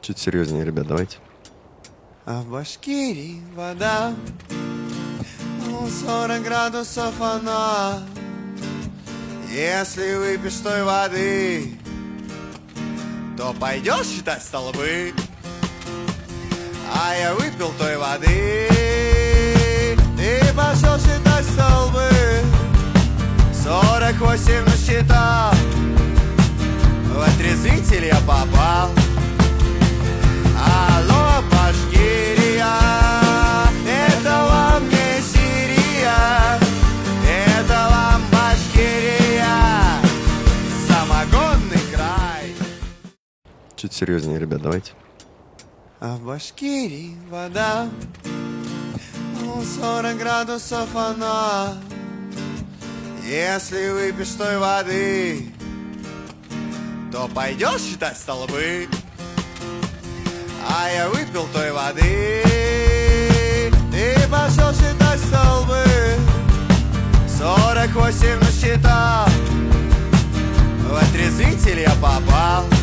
Чуть серьезнее, ребят, давайте. А в Башкирии вода 40 градусов она. Если выпьешь той воды, то пойдешь считать столбы. А я выпил той воды и пошел считать столбы. 48 насчитал, в отрезвитель я попал. Алло, Башкирия, это вам не Сирия, это вам Башкирия, самогонный край. Чуть серьезнее, ребят, давайте. А в Башкирии вода 40 градусов она. Если выпьешь той воды, то пойдешь считать столбы. А я выпил той воды и пошел считать столбы. 48 насчитал, в отрезвитель я попал.